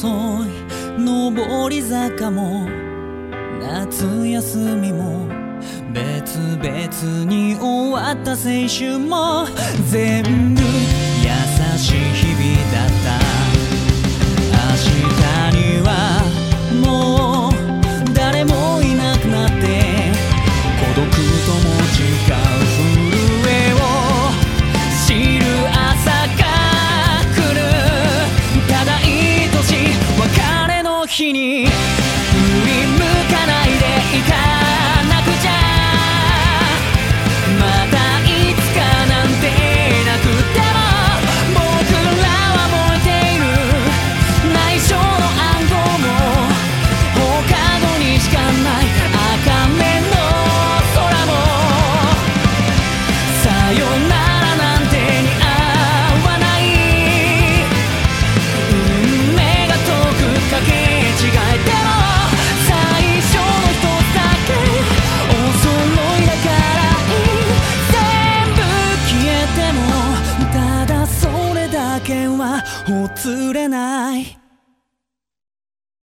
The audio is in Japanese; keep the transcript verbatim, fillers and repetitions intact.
遅い上り坂も夏休みも別々に終わった青春も全部優しい日々だった明日にはもう誰もいなくなって孤独とも違う震えを知る朝が来るただ愛しい別れの日に振り向かないでいかなくちゃまたいつかなんてなくても僕らは燃えている内緒の暗号も放課後にしかない赤目の空もさよならなんて似合わない運命が遠くかけ違えても最初の一つだけお揃いだからいい全部消えてもただそれだけはほつれない